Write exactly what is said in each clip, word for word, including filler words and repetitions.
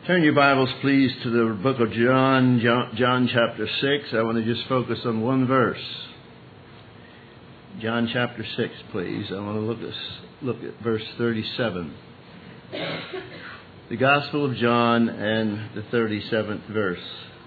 Turn your Bibles, please, to the book of John, John, John chapter six. I want to just focus on one verse. John chapter six, please. I want to look at, look at verse thirty-seven. The Gospel of John and the thirty-seventh verse.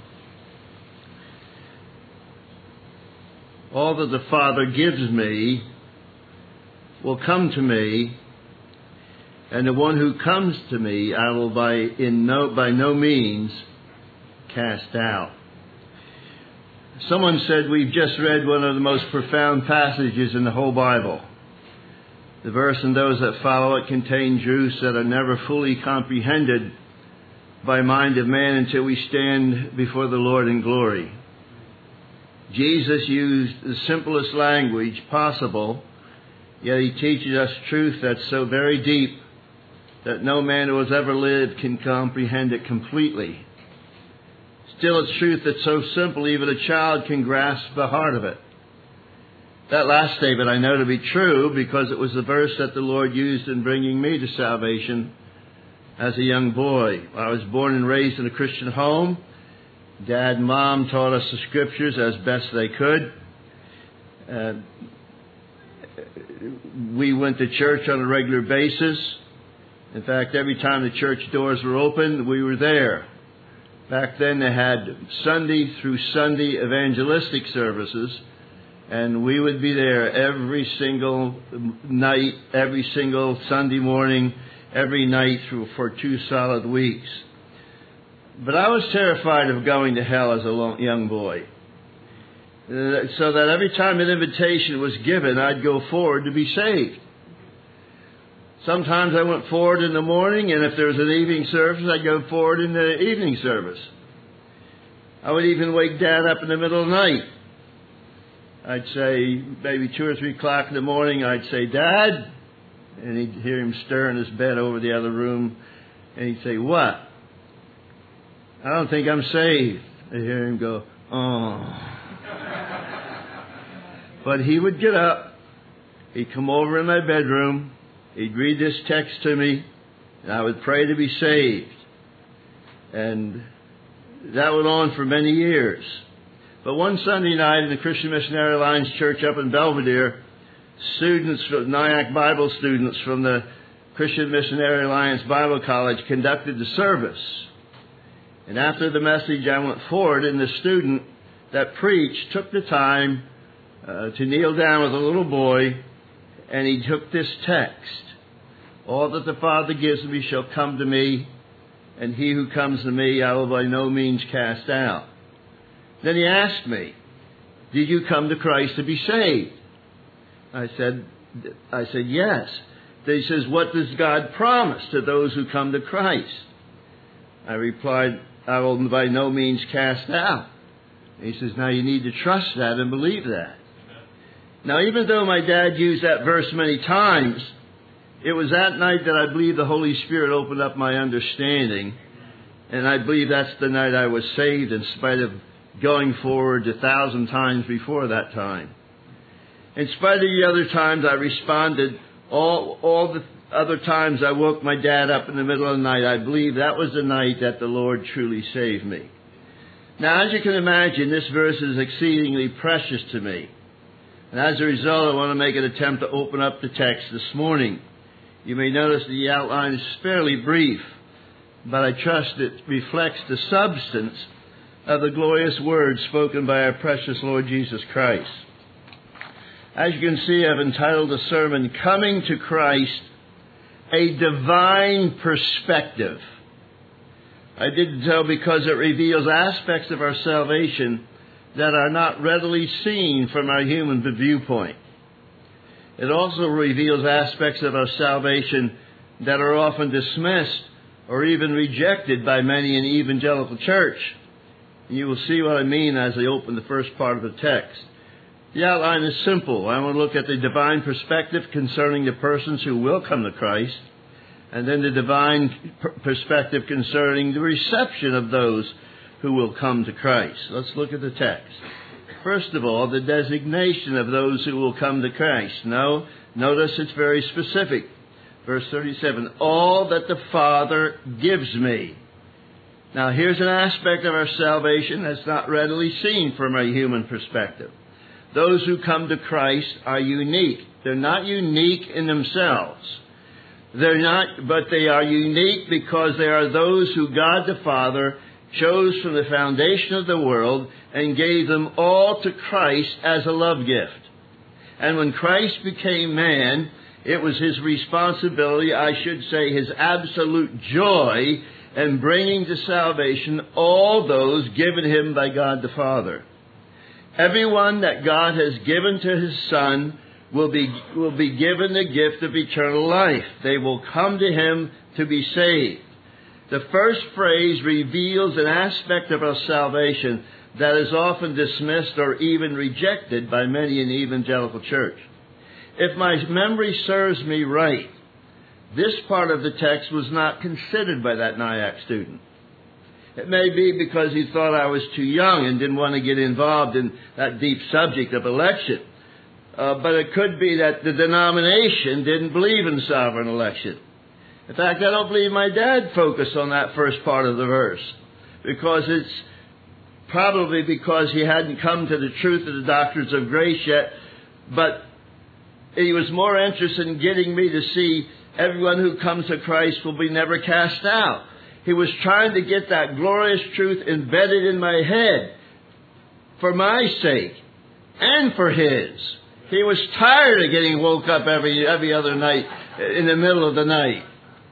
All that the Father gives me will come to me, and the one who comes to me I will by in no by no means cast out. Someone said we've just read one of the most profound passages in the whole Bible. The verse and those that follow it contain truths that are never fully comprehended by mind of man until we stand before the Lord in glory. Jesus used the simplest language possible, yet he teaches us truth that's so very deep that no man who has ever lived can comprehend it completely. Still, it's truth that's so simple even a child can grasp the heart of it. That last statement I know to be true because it was the verse that the Lord used in bringing me to salvation as a young boy. I was born and raised in a Christian home. Dad and Mom taught us the Scriptures as best they could. Uh, we went to church on a regular basis. In fact, every time the church doors were open, we were there. Back then they had Sunday through Sunday evangelistic services, and we would be there every single night, every single Sunday morning, every night through for two solid weeks. But I was terrified of going to hell as a young boy, so that every time an invitation was given, I'd go forward to be saved. Sometimes I went forward in the morning, and if there was an evening service, I'd go forward in the evening service. I would even wake Dad up in the middle of the night. I'd say, maybe two or three o'clock in the morning, I'd say, "Dad," and he'd hear him stir in his bed over the other room, and he'd say, "What?" "I don't think I'm saved." I'd hear him go, "Oh." But he would get up, he'd come over in my bedroom, he'd read this text to me, and I would pray to be saved. And that went on for many years. But one Sunday night in the Christian Missionary Alliance Church up in Belvedere, students, Nyack Bible students from the Christian Missionary Alliance Bible College conducted the service. And after the message, I went forward, and the student that preached took the time uh, to kneel down with a little boy, and he took this text: "All that the Father gives me shall come to me, and he who comes to me I will by no means cast out." Then he asked me, "Did you come to Christ to be saved?" I said, I said, "Yes." Then he says, "What does God promise to those who come to Christ?" I replied, "I will by no means cast out." And he says, "Now you need to trust that and believe that." Now, even though my dad used that verse many times, it was that night that I believe the Holy Spirit opened up my understanding. And I believe that's the night I was saved, in spite of going forward a thousand times before that time. In spite of the other times I responded, all, all the other times I woke my dad up in the middle of the night, I believe that was the night that the Lord truly saved me. Now, as you can imagine, this verse is exceedingly precious to me. And as a result, I want to make an attempt to open up the text this morning. You may notice the outline is fairly brief, but I trust it reflects the substance of the glorious words spoken by our precious Lord Jesus Christ. As you can see, I've entitled the sermon, "Coming to Christ, a Divine Perspective." I did so because it reveals aspects of our salvation that are not readily seen from our human viewpoint. It also reveals aspects of our salvation that are often dismissed or even rejected by many in the evangelical church. And you will see what I mean as I open the first part of the text. The outline is simple. I want to look at the divine perspective concerning the persons who will come to Christ, and then the divine perspective concerning the reception of those who will come to Christ. Let's look at the text. First of all, the designation of those who will come to Christ. No, notice it's very specific. Verse thirty-seven, "All that the Father gives me Now, here's an aspect of our salvation that's not readily seen from a human perspective. Those who come to Christ are unique. They're not unique in themselves. They're not, but they are unique because they are those who God the Father chose from the foundation of the world and gave them all to Christ as a love gift. And when Christ became man, it was his responsibility, I should say his absolute joy, in bringing to salvation all those given him by God the Father. Everyone that God has given to his Son will be, will be given the gift of eternal life. They will come to him to be saved. The first phrase reveals an aspect of our salvation that is often dismissed or even rejected by many in the evangelical church. If my memory serves me right, this part of the text was not considered by that N I A C student. It may be because he thought I was too young and didn't want to get involved in that deep subject of election. Uh, but it could be that the denomination didn't believe in sovereign election. In fact, I don't believe my dad focused on that first part of the verse, because it's probably because he hadn't come to the truth of the doctrines of grace yet, but he was more interested in getting me to see everyone who comes to Christ will be never cast out. He was trying to get that glorious truth embedded in my head for my sake and for his. He was tired of getting woke up every every other night in the middle of the night.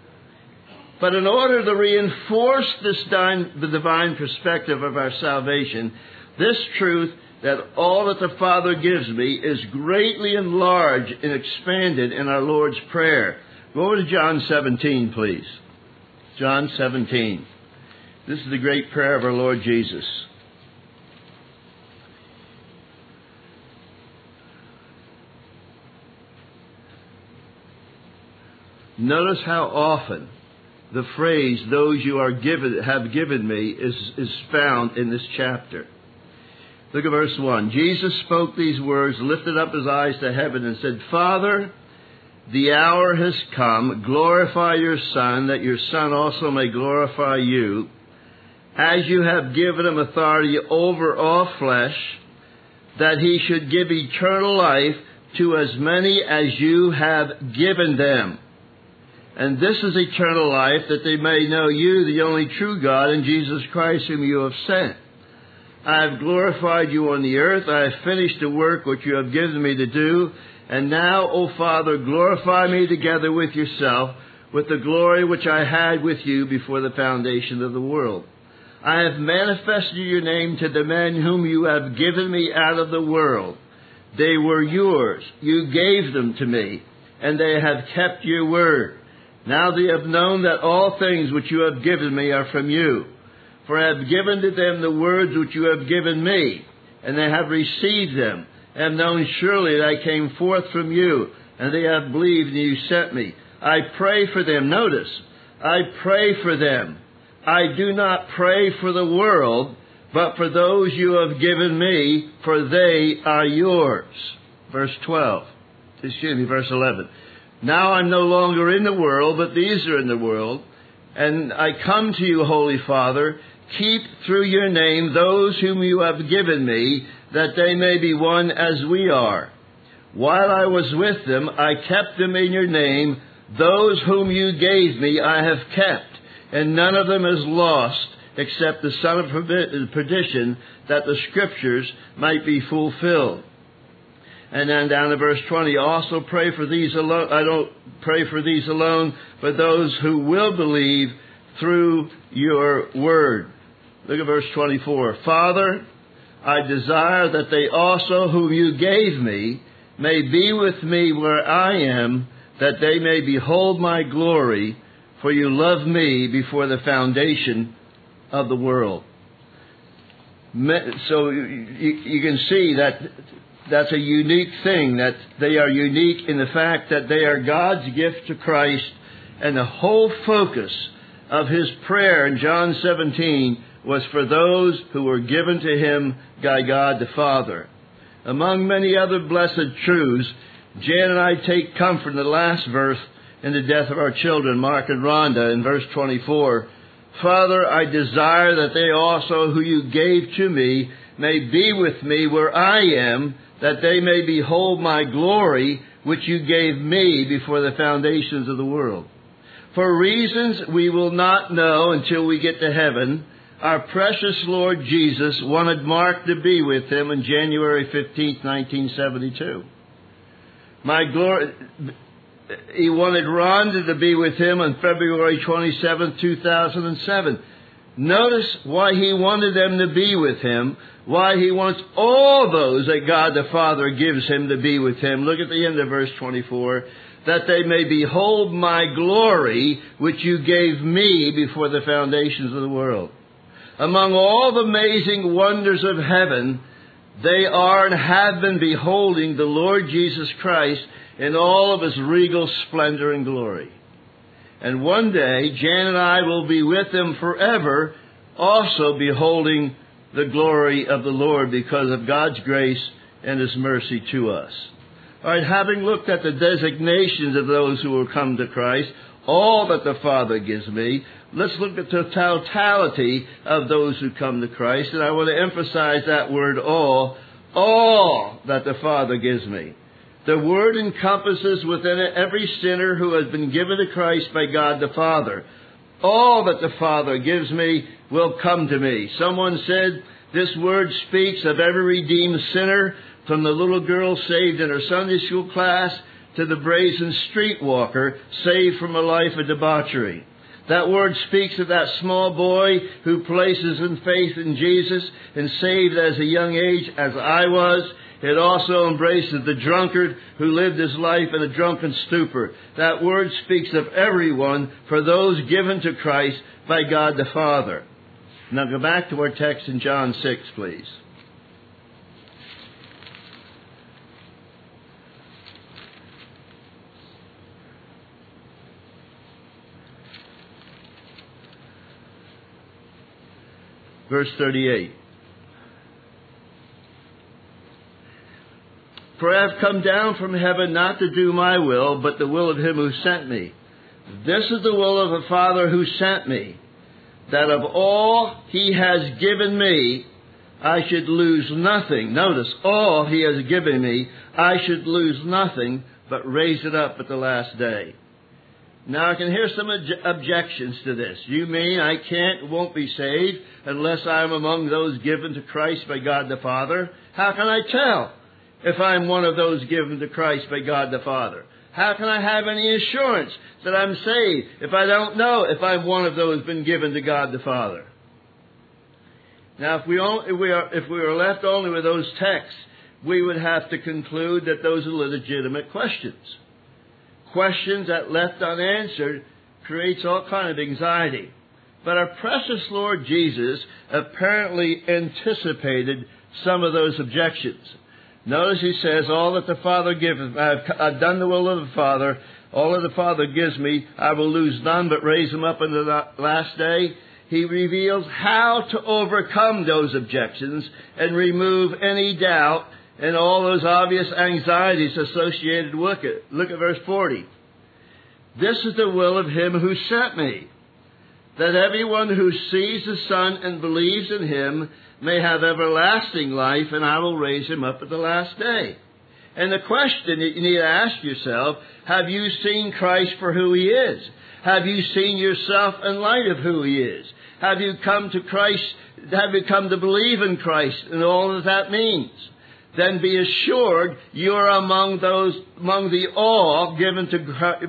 But in order to reinforce this divine, the divine perspective of our salvation, this truth that all that the Father gives me is greatly enlarged and expanded in our Lord's Prayer. Go over to John seventeen, please. John seventeen. This is the great prayer of our Lord Jesus. Notice how often the phrase, those you are given, have given me, is, is found in this chapter. Look at verse one. Jesus spoke these words, lifted up his eyes to heaven, and said, Father, the hour has come. Glorify your Son, that your Son also may glorify you, as you have given him authority over all flesh, that he should give eternal life to as many as you have given them. And this is eternal life, that they may know you, the only true God, and Jesus Christ, whom you have sent. I have glorified you on the earth. I have finished the work which you have given me to do. And now, O Father, glorify me together with yourself, with the glory which I had with you before the foundation of the world. I have manifested your name to the men whom you have given me out of the world. They were yours. You gave them to me, and they have kept your word. Now they have known that all things which you have given me are from you. For I have given to them the words which you have given me, and they have received them, and have known surely that I came forth from you, and they have believed that you sent me. I pray for them. Notice, I pray for them. I do not pray for the world, but for those you have given me, for they are yours. Verse twelve. Excuse me, verse eleven. Now I'm no longer in the world, but these are in the world. And I come to you, Holy Father, keep through your name those whom you have given me, that they may be one as we are. While I was with them, I kept them in your name. Those whom you gave me I have kept, and none of them is lost, except the son of perdition, that the Scriptures might be fulfilled. And then down to verse twenty, also pray for these alone. I don't pray for these alone, but those who will believe through your word. Look at verse twenty-four. Father, I desire that they also whom you gave me may be with me where I am, that they may behold my glory, for you loved me before the foundation of the world. So you, you can see that that's a unique thing, that they are unique in the fact that they are God's gift to Christ, and the whole focus of his prayer in John seventeen was for those who were given to him by God the Father. Among many other blessed truths, Jan and I take comfort in the last verse in the death of our children, Mark and Rhonda, in verse twenty-four. Father, I desire that they also who you gave to me may be with me where I am, that they may behold my glory, which you gave me before the foundations of the world. For reasons we will not know until we get to heaven, our precious Lord Jesus wanted Mark to be with him on January fifteenth, nineteen seventy-two. My glory, he wanted Rhonda to be with him on February twenty-seventh, two thousand seven. Notice why he wanted them to be with him, why he wants all those that God the Father gives him to be with him. Look at the end of verse twenty-four. That they may behold my glory, which you gave me before the foundations of the world. Among all the amazing wonders of heaven, they are and have been beholding the Lord Jesus Christ in all of his regal splendor and glory. And one day, Jan and I will be with them forever, also beholding the glory of the Lord because of God's grace and his mercy to us. All right, having looked at the designations of those who will come to Christ, all that the Father gives me, let's look at the totality of those who come to Christ. And I want to emphasize that word all, all that the Father gives me. The word encompasses within it every sinner who has been given to Christ by God the Father. All that the Father gives me will come to me. Someone said this word speaks of every redeemed sinner, from the little girl saved in her Sunday school class to the brazen streetwalker saved from a life of debauchery. That word speaks of that small boy who places in faith in Jesus and saved as a young age as I was. It also embraces the drunkard who lived his life in a drunken stupor. That word speaks of everyone for those given to Christ by God the Father. Now go back to our text in John six, please. Verse thirty-eight. For I have come down from heaven not to do my will, but the will of him who sent me. This is the will of the Father who sent me, that of all he has given me, I should lose nothing. Notice, all he has given me, I should lose nothing, but raise it up at the last day. Now I can hear some obj- objections to this. You mean I can't, won't be saved unless I'm among those given to Christ by God the Father? How can I tell if I'm one of those given to Christ by God the Father? How can I have any assurance that I'm saved if I don't know if I'm one of those been given to God the Father? Now, if we, only, if we are if we are left only with those texts, we would have to conclude that those are legitimate questions. Questions that left unanswered creates all kind of anxiety. But our precious Lord Jesus apparently anticipated some of those objections. Notice he says, all that the Father giveth, I've, I've done the will of the Father, all that the Father gives me, I will lose none, but raise them up in the last day. He reveals how to overcome those objections and remove any doubt and all those obvious anxieties associated with it. Look at verse forty. This is the will of him who sent me, that everyone who sees the Son and believes in him may have everlasting life, and I will raise him up at the last day. And the question that you need to ask yourself, have you seen Christ for who he is? Have you seen yourself in light of who he is? Have you come to Christ, have you come to believe in Christ and all that that means? Then be assured you're among those, among the all given to,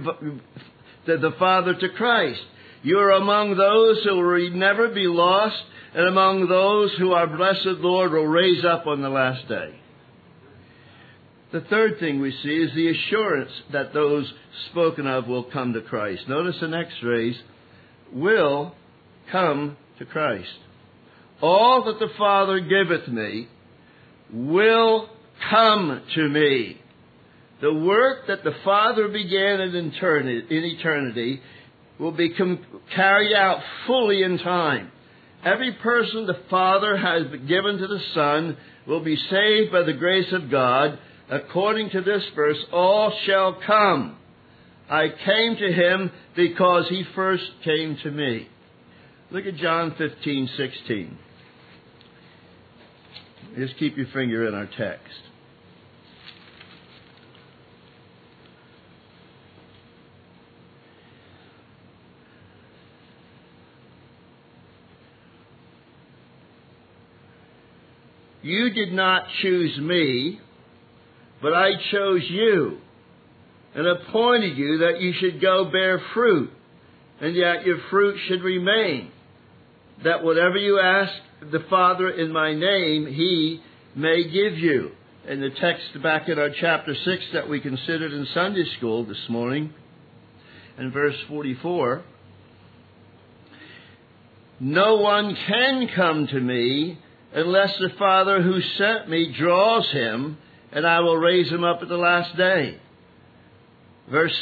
to the Father to Christ. You're among those who will never be lost, and among those who our blessed Lord will raise up on the last day. The third thing we see is the assurance that those spoken of will come to Christ. Notice the next phrase, will come to Christ. All that the Father giveth me will come to me. The work that the Father began in eternity will be carried out fully in time. Every person the Father has given to the Son will be saved by the grace of God. According to this verse, all shall come. I came to him because he first came to me. Look at John fifteen sixteen. Just keep your finger in our text. You did not choose me, but I chose you and appointed you that you should go bear fruit, and that your fruit should remain, that whatever you ask the Father in my name, he may give you. And the text back in our chapter six that we considered in Sunday school this morning, in verse forty-four, no one can come to me unless the Father who sent me draws him, and I will raise him up at the last day. Verse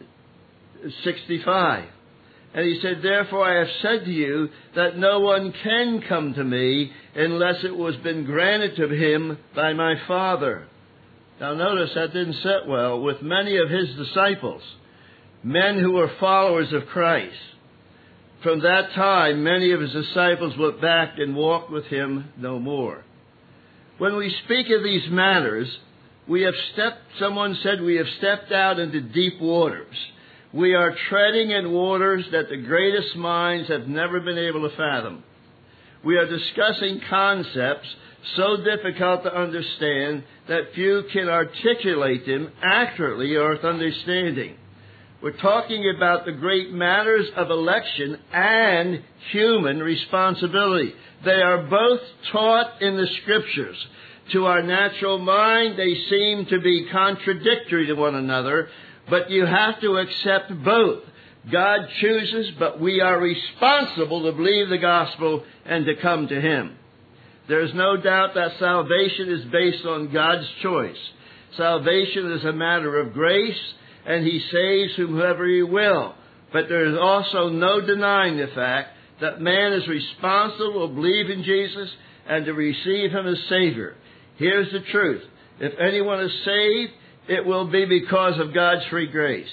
sixty-five. And he said, therefore I have said to you that no one can come to me unless it was been granted to him by my Father. Now notice that didn't sit well with many of his disciples, men who were followers of Christ. From that time, many of his disciples went back and walked with him no more. When we speak of these matters, we have stepped, someone said we have stepped out into deep waters. We are treading in waters that the greatest minds have never been able to fathom. We are discussing concepts so difficult to understand that few can articulate them accurately or with understanding. We're talking about the great matters of election and human responsibility. They are both taught in the Scriptures. To our natural mind, they seem to be contradictory to one another, but you have to accept both. God chooses, but we are responsible to believe the gospel and to come to him. There is no doubt that salvation is based on God's choice. Salvation is a matter of grace, and he saves whomever he will. But there is also no denying the fact that man is responsible to believe in Jesus and to receive him as Savior. Here's the truth. If anyone is saved, it will be because of God's free grace.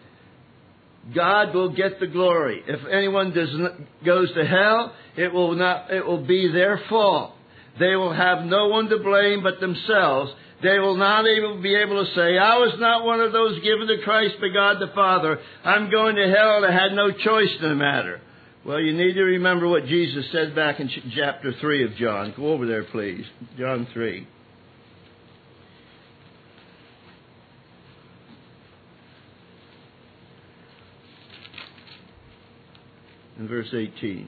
God will get the glory. If anyone does not, goes to hell, it will not, it will be their fault. They will have no one to blame but themselves. They will not even be able to say, I was not one of those given to Christ by God the Father. I'm going to hell and I had no choice in the matter. Well, you need to remember what Jesus said back in chapter three of John. Go over there, please. John three. In verse eighteen.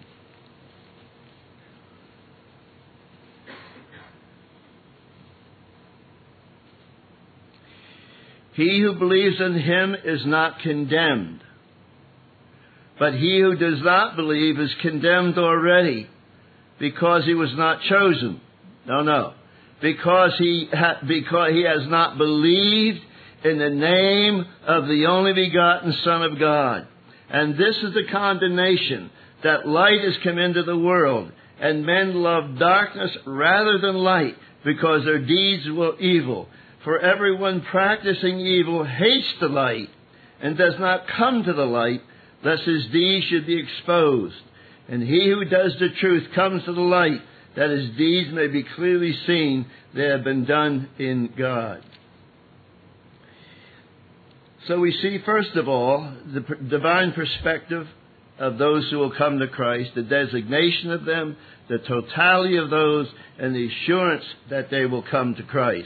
He who believes in him is not condemned, but he who does not believe is condemned already, because he was not chosen. No, no. Because he ha- because he has not believed in the name of the only begotten Son of God. And this is the condemnation, that light has come into the world, and men love darkness rather than light, because their deeds were evil. For everyone practicing evil hates the light, and does not come to the light, lest his deeds should be exposed. And he who does the truth comes to the light, that his deeds may be clearly seen they have been done in God. So we see, first of all, the divine perspective of those who will come to Christ, the designation of them, the totality of those, and the assurance that they will come to Christ.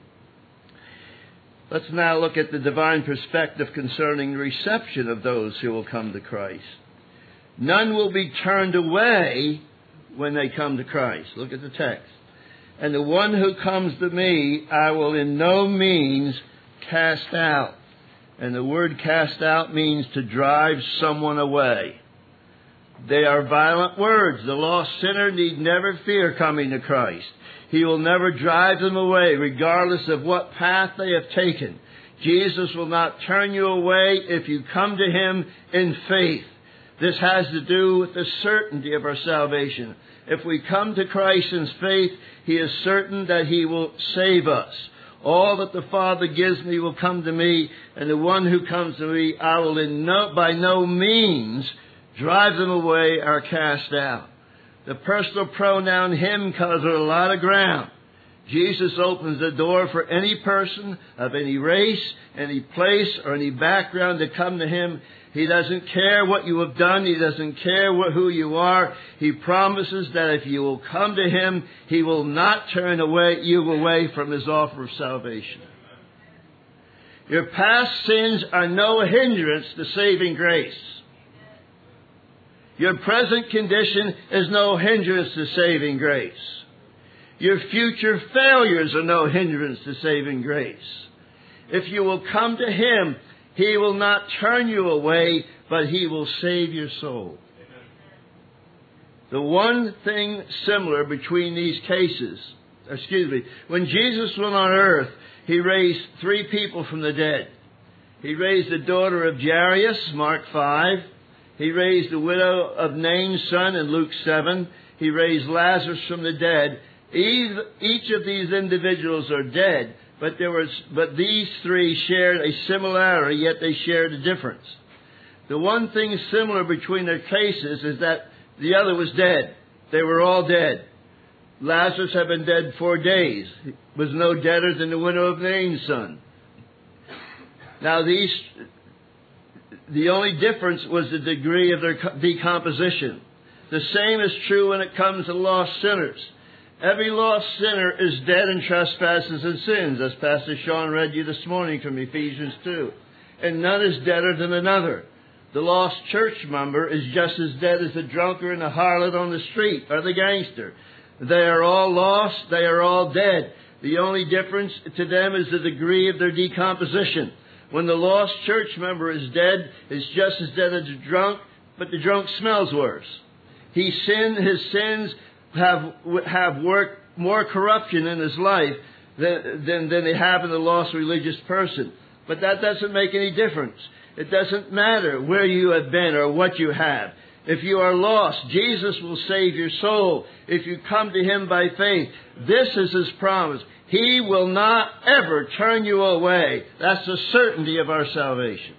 Let's now look at the divine perspective concerning the reception of those who will come to Christ. None will be turned away when they come to Christ. Look at the text. And the one who comes to me, I will in no means cast out. And the word cast out means to drive someone away. They are violent words. The lost sinner need never fear coming to Christ. He will never drive them away, regardless of what path they have taken. Jesus will not turn you away if you come to him in faith. This has to do with the certainty of our salvation. If we come to Christ in faith, he is certain that he will save us. All that the Father gives me will come to me, and the one who comes to me I will in no, by no means drive them away, are cast out. The personal pronoun him covers a lot of ground. Jesus opens the door for any person of any race, any place, or any background to come to him. He doesn't care what you have done. He doesn't care what, who you are. He promises that if you will come to him, he will not turn away you away from his offer of salvation. Your past sins are no hindrance to saving grace. Your present condition is no hindrance to saving grace. Your future failures are no hindrance to saving grace. If you will come to him, he will not turn you away, but he will save your soul. The one thing similar between these cases, excuse me, when Jesus went on earth, he raised three people from the dead. He raised the daughter of Jairus, Mark five. He raised the widow of Nain's son in Luke seven. He raised Lazarus from the dead. Each of these individuals are dead, but there was, but these three shared a similarity, yet they shared a difference. The one thing similar between their cases is that the other was dead. They were all dead. Lazarus had been dead four days. He was no deader than the widow of Nain's son. Now these, the only difference was the degree of their decomposition. The same is true when it comes to lost sinners. Every lost sinner is dead in trespasses and sins, as Pastor Sean read you this morning from Ephesians two. And none is deader than another. The lost church member is just as dead as the drunkard and the harlot on the street or the gangster. They are all lost. They are all dead. The only difference to them is the degree of their decomposition. When the lost church member is dead, it's just as dead as the drunk, but the drunk smells worse. He sinned, his sins have have worked more corruption in his life than, than, than they have in the lost religious person. But that doesn't make any difference. It doesn't matter where you have been or what you have. If you are lost, Jesus will save your soul if you come to him by faith. This is his promise. He will not ever turn you away. That's the certainty of our salvation.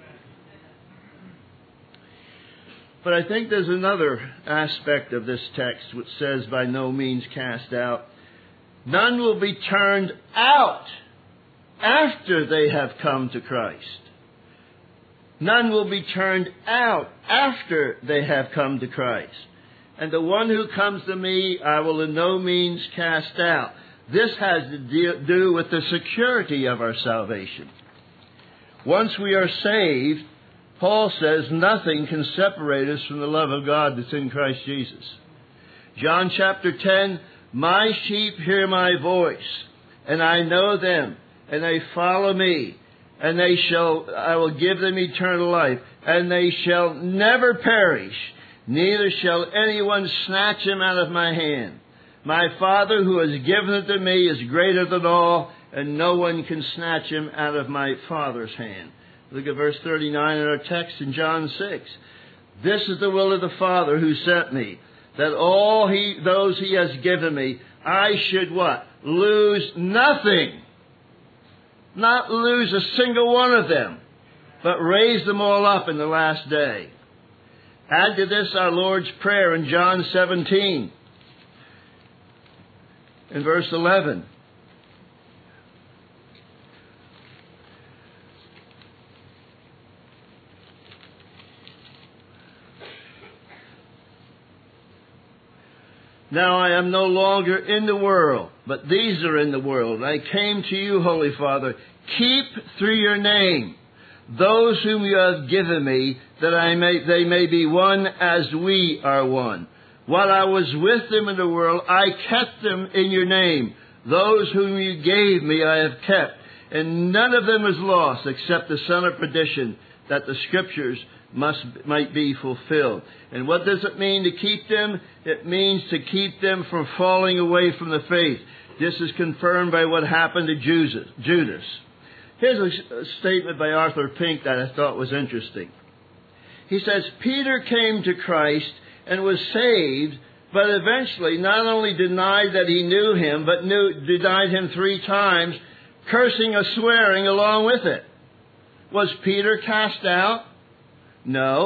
But I think there's another aspect of this text which says, by no means cast out. None will be turned out after they have come to Christ. None will be turned out after they have come to Christ. And the one who comes to me, I will in no means cast out. This has to do with the security of our salvation. Once we are saved, Paul says nothing can separate us from the love of God that's in Christ Jesus. John chapter ten, my sheep hear my voice, and I know them, and they follow me, and they shall, I will give them eternal life, and they shall never perish, neither shall anyone snatch them out of my hand. My Father who has given it to me is greater than all, and no one can snatch him out of my Father's hand. Look at verse thirty-nine in our text in John six. This is the will of the Father who sent me, that all he, those he has given me, I should what? Lose nothing. Not lose a single one of them, but raise them all up in the last day. Add to this our Lord's prayer in John seventeen, in verse eleven. Now I am no longer in the world, but these are in the world. I came to you, Holy Father. Keep through your name those whom you have given me, that I may they may be one as we are one. While I was with them in the world, I kept them in your name. Those whom you gave me I have kept, and none of them is lost except the son of perdition, that the scriptures must might be fulfilled. And what does it mean to keep them? It means to keep them from falling away from the faith. This is confirmed by what happened to Judas. Here's a statement by Arthur Pink that I thought was interesting. He says, Peter came to Christ and was saved, but eventually not only denied that he knew him, but knew, denied him three times, cursing and swearing along with it. Was Peter cast out? No.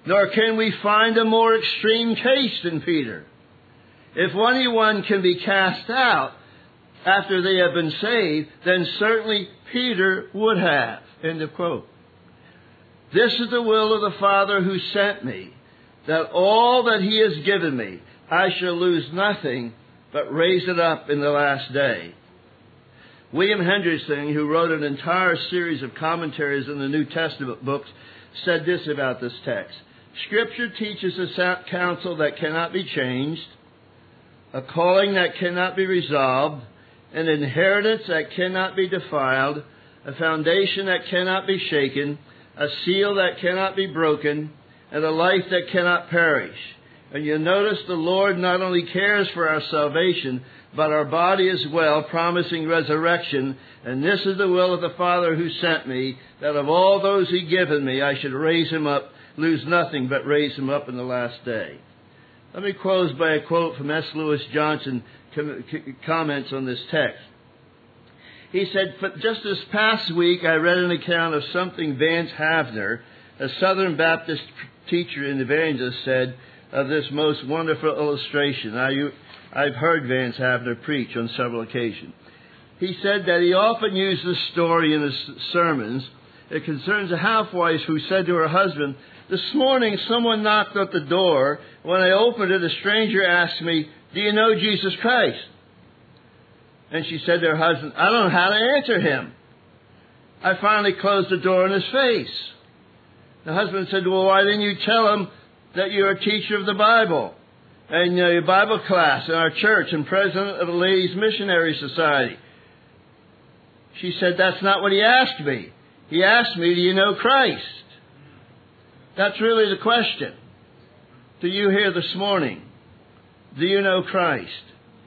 nor can we find a more extreme case than Peter. If anyone can be cast out after they have been saved, then certainly Peter would have. End of quote. This is the will of the Father who sent me, that all that he has given me, I shall lose nothing, but raise it up in the last day. William Hendrickson, who wrote an entire series of commentaries on the New Testament books, said this about this text. Scripture teaches a counsel that cannot be changed, a calling that cannot be resolved, an inheritance that cannot be defiled, a foundation that cannot be shaken, a seal that cannot be broken, and a life that cannot perish. And you notice the Lord not only cares for our salvation, but our body as well, promising resurrection. And this is the will of the Father who sent me, that of all those He given me, I should raise him up, lose nothing, but raise him up in the last day. Let me close by a quote from S. Lewis Johnson, com- comments on this text. He said, just this past week I read an account of something Vance Havner, a Southern Baptist teacher and evangelist, said of this most wonderful illustration. I, I've heard Vance Havner preach on several occasions. He said that he often used this story in his sermons. It concerns a housewife who said to her husband, "This morning someone knocked at the door. When I opened it, a stranger asked me, 'Do you know Jesus Christ?' And she said to her husband, 'I don't know how to answer him.' I finally closed the door in his face." The husband said, "Well, why didn't you tell him that you're a teacher of the Bible and uh, your Bible class in our church and president of the Ladies Missionary Society?" She said, "That's not what he asked me. He asked me, 'Do you know Christ?'" That's really the question. Do you hear this morning? Do you know Christ?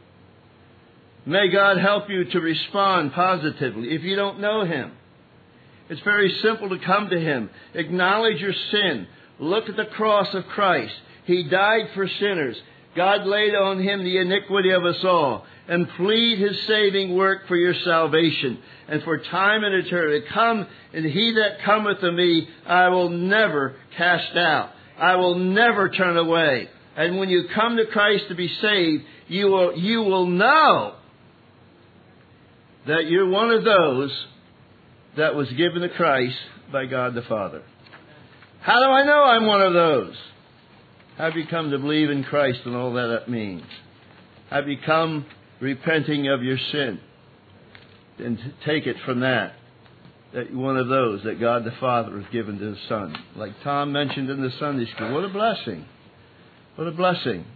May God help you to respond positively if you don't know Him. It's very simple to come to Him. Acknowledge your sin. Look at the cross of Christ. He died for sinners. God laid on Him the iniquity of us all. And plead His saving work for your salvation and for time and eternity. Come, and He that cometh to me, I will never cast out. I will never turn away. And when you come to Christ to be saved, you will, you will know that you're one of those that was given to Christ by God the Father. How do I know I'm one of those? Have you come to believe in Christ and all that that means? Have you come repenting of your sin? And take it from that, that you're one of those that God the Father has given to His Son. Like Tom mentioned in the Sunday school. What a blessing. What a blessing.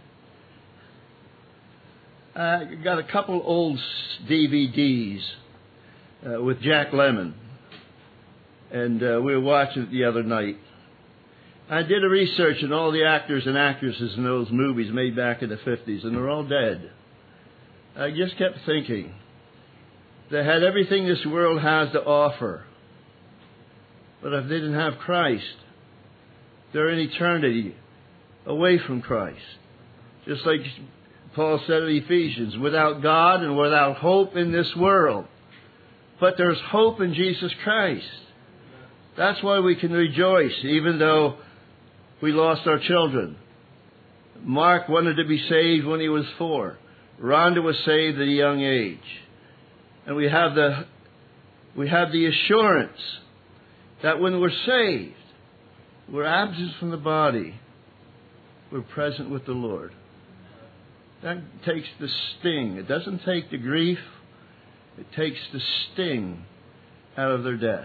I got a couple old D V Ds uh, with Jack Lemmon. And uh, we were watching it the other night. I did a research on all the actors and actresses in those movies made back in the fifties, and they're all dead. I just kept thinking, they had everything this world has to offer. But if they didn't have Christ, they're in eternity away from Christ. Just like Paul said in Ephesians, without God and without hope in this world. But there's hope in Jesus Christ. That's why we can rejoice, even though we lost our children. Mark wanted to be saved when he was four. Rhonda was saved at a young age. And we have the we have the assurance that when we're saved, we're absent from the body, we're present with the Lord. That takes the sting. It doesn't take the grief. It takes the sting out of their death.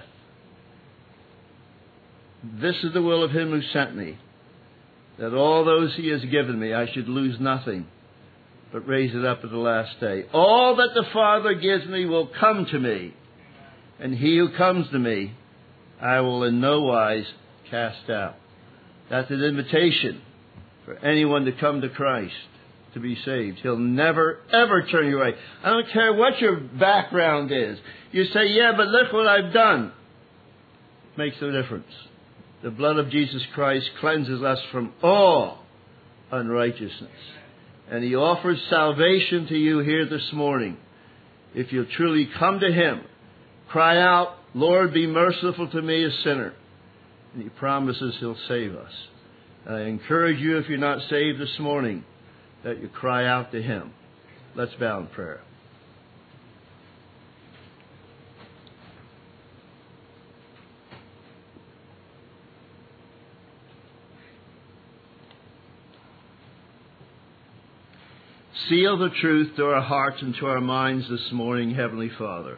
This is the will of Him who sent me, that all those He has given me, I should lose nothing, but raise it up at the last day. All that the Father gives me will come to me, and he who comes to me, I will in no wise cast out. That's an invitation for anyone to come to Christ to be saved. He'll never, ever turn you away. I don't care what your background is. You say, yeah, but look what I've done. Makes no difference. The blood of Jesus Christ cleanses us from all unrighteousness. And He offers salvation to you here this morning. If you'll truly come to Him, cry out, Lord, be merciful to me, a sinner. And He promises He'll save us. I encourage you, if you're not saved this morning, that you cry out to Him. Let's bow in prayer. Seal the truth to our hearts and to our minds this morning, Heavenly Father.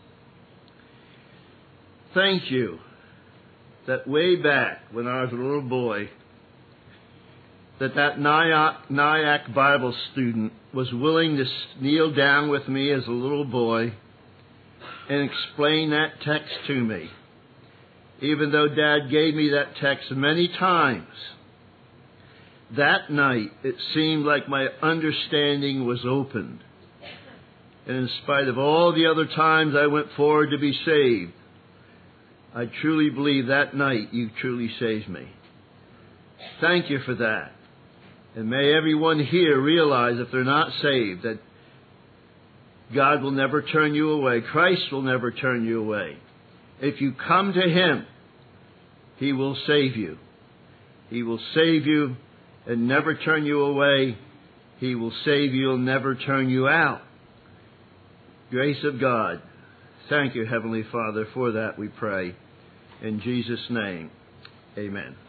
Thank you that way back when I was a little boy, that that Nyack, Nyack Bible student was willing to kneel down with me as a little boy and explain that text to me, even though Dad gave me that text many times. That night, it seemed like my understanding was opened. And in spite of all the other times I went forward to be saved, I truly believe that night you truly saved me. Thank you for that. And may everyone here realize, if they're not saved, that God will never turn you away. Christ will never turn you away. If you come to Him, He will save you. He will save you and never turn you away. He will save you and never turn you out. Grace of God. Thank you, Heavenly Father, for that we pray. In Jesus' name, amen.